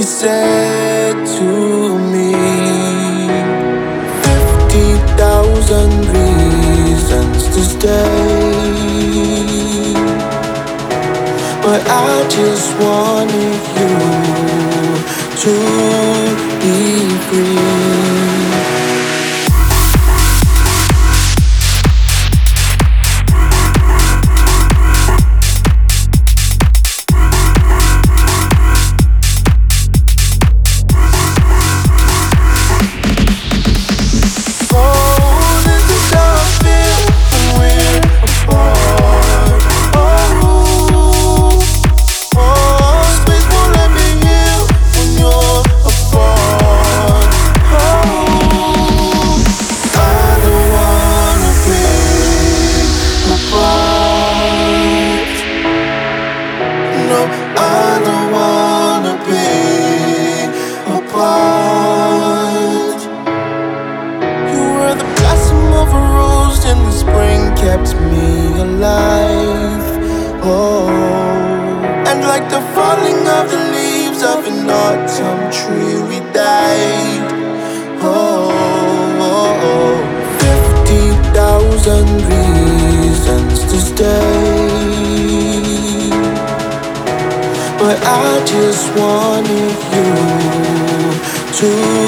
said to me, 50,000 reasons to stay, but I just wanted you to be free. Kept me alive, oh, and like the falling of the leaves of an autumn tree, we died, oh, 50,000 reasons to stay, but I just wanted you to